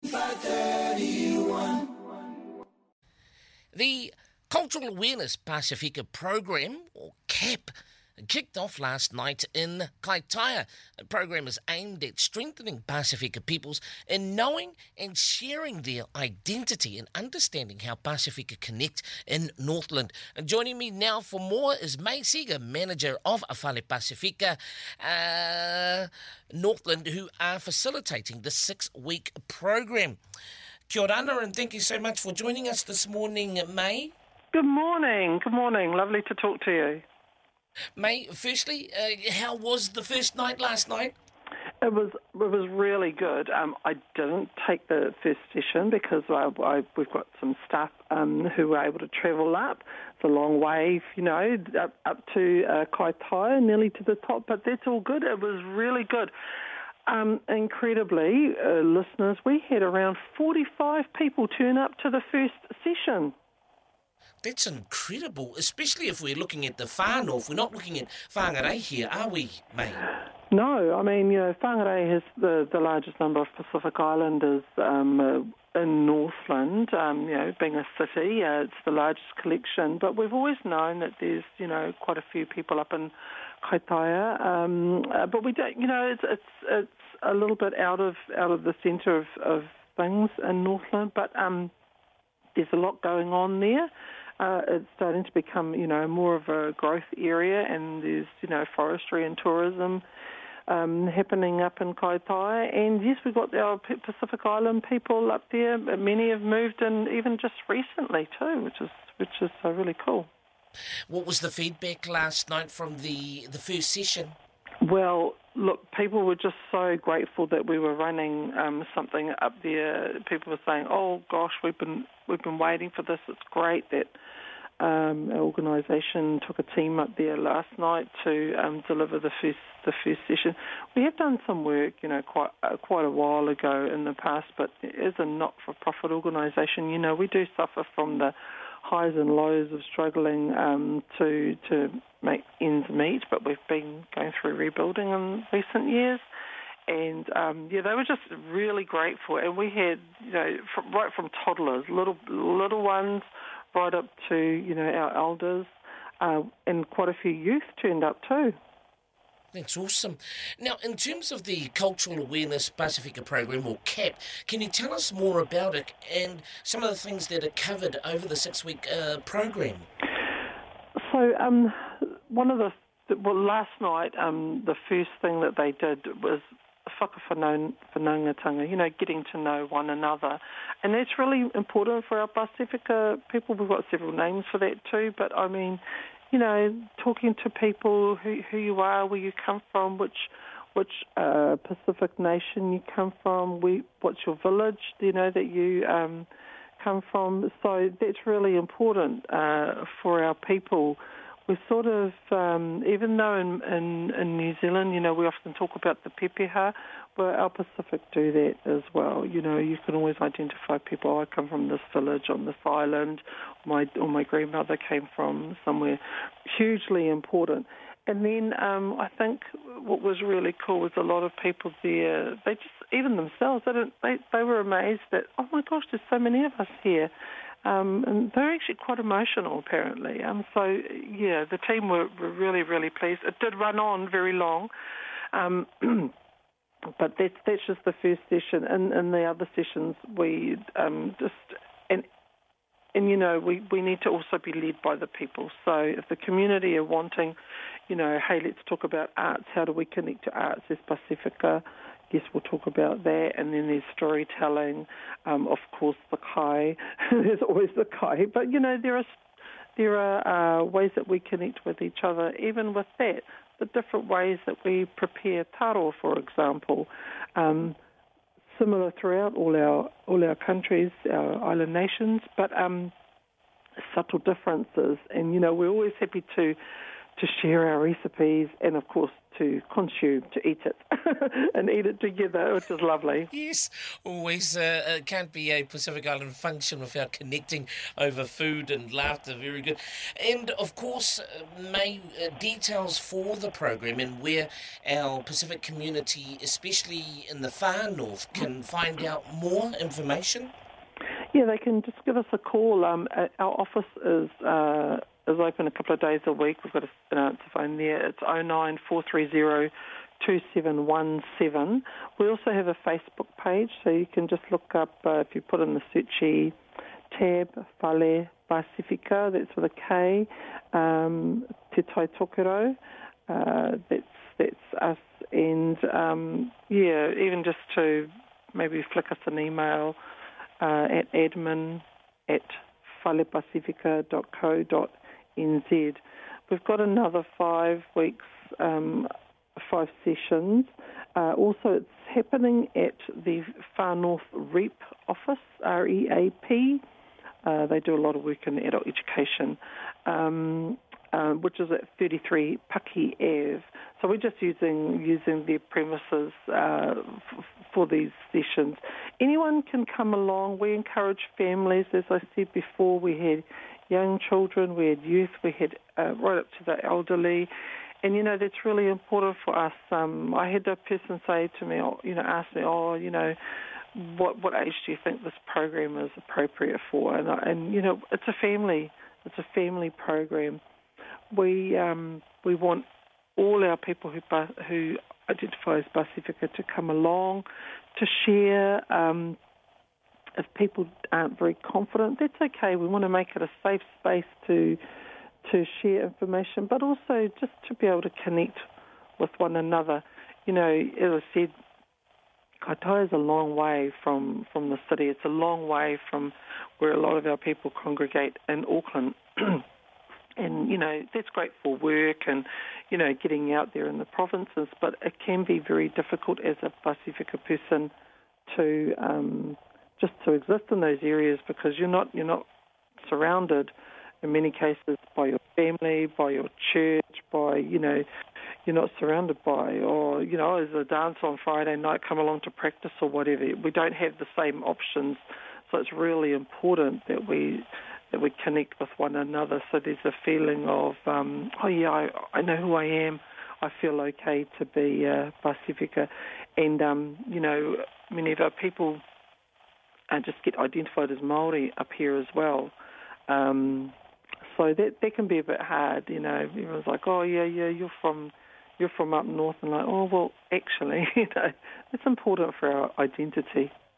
531. The Cultural Awareness Pasifika program, or CAP, kicked off last night in Kaitaia. The program is aimed at strengthening Pasifika peoples in knowing and sharing their identity and understanding how Pasifika connect in Northland. And joining me now for more is May Seeger, manager of Afale Pasifika Northland, who are facilitating the 6-week program. Kia ora, and thank you so much for joining us this morning, May. Good morning. Lovely to talk to you. May, firstly, how was the first night last night? It was really good. I didn't take the first session because we've got some staff who were able to travel up. It's a long way, up to Kaitaia, nearly to the top, but that's all good. It was really good. Incredibly, listeners, we had around 45 people turn up to the first session. That's incredible, especially if we're looking at the far north. We're not looking at Whangarei here, are we, May? No, I mean, Whangarei has the largest number of Pacific Islanders in Northland, being a city. It's the largest collection, but we've always known that there's, quite a few people up in Kaitaia, but we don't, it's a little bit out of the centre of things in Northland, but there's a lot going on there. It's starting to become, more of a growth area, and there's, forestry and tourism happening up in Kaitaia. And yes, we've got our Pacific Island people up there. Many have moved in even just recently too, which is really cool. What was the feedback last night from the first session? Well, look, people were just so grateful that we were running something up there. People were saying, "Oh gosh, we've been waiting for this. It's great that our organisation took a team up there last night to deliver the first session." We have done some work, quite a while ago in the past, but as a not-for-profit organisation, we do suffer from the highs and lows of struggling to make ends meet, but we've been going through rebuilding in recent years, and they were just really grateful. And we had, right from toddlers, little ones, right up to our elders, and quite a few youth turned up too. That's awesome. Now, in terms of the Cultural Awareness Pasifika program, or CAP, can you tell us more about it and some of the things that are covered over the 6-week program? So, last night, the first thing that they did was whakawhanaungatanga, getting to know one another. And that's really important for our Pasifika people. We've got several names for that too, but I mean, talking to people, who you are, where you come from, which Pacific nation you come from, what's your village, that you come from. So that's really important for our people. We sort of, even though in New Zealand, we often talk about the pepeha, well, our Pacific do that as well. You can always identify people. I come from this village on this island, or my grandmother came from somewhere. Hugely important. And then I think what was really cool was a lot of people there, they just, even themselves, they were amazed that, oh my gosh, there's so many of us here. And they're actually quite emotional, apparently. The team were really, really pleased. It did run on very long, but that's just the first session. And the other sessions, we we need to also be led by the people. So if the community are wanting, hey, let's talk about arts. How do we connect to arts as Pasifika? Yes, we'll talk about that. And then there's storytelling, of course, the kai. There's always the kai. But, there are ways that we connect with each other, even with that. The different ways that we prepare taro, for example, similar throughout all our countries, our island nations, but subtle differences. And, we're always happy to share our recipes and, of course, to consume, to eat it and eat it together, which is lovely. Yes, always can't be a Pacific Island function without connecting over food and laughter. Very good. And, of course, details for the program and where our Pacific community, especially in the far north, can find out more information. Yeah, they can just give us a call. Our office is open a couple of days a week. We've got an answer phone there. It's 09430 2717. We also have a Facebook page, so you can just look up, if you put in the searchy tab, Fale Pacifica, that's with a K, Te Tai Tokoro, that's us. And, even just to maybe flick us an email at admin@falepacifica.co.nz. We've got another 5 weeks, 5 sessions. Also, it's happening at the Far North REAP office, REAP. They do a lot of work in adult education, which is at 33 Paki Ave. So we're just using their premises for these sessions. Anyone can come along. We encourage families. As I said before, we had young children, we had youth, we had right up to the elderly. And, that's really important for us. I had a person say to me, ask me, what age do you think this program is appropriate for? And it's a family program. We want all our people who identify as Pacifica to come along, to share. If people aren't very confident, that's okay. We want to make it a safe space to share information, but also just to be able to connect with one another. As I said, Kaitaia is a long way from the city. It's a long way from where a lot of our people congregate in Auckland. And, that's great for work and, getting out there in the provinces, but it can be very difficult as a Pacifica person to just to exist in those areas because you're not surrounded in many cases by your family, by your church, by, you're not surrounded by, or, there's a dance on Friday night, come along to practice or whatever. We don't have the same options, so it's really important that we connect with one another. So there's a feeling of, I know who I am. I feel okay to be Pacifica. And, many of our people just get identified as Māori up here as well. So that can be a bit hard, Everyone's like, you're from up north, and like, oh well, actually, it's important for our identity.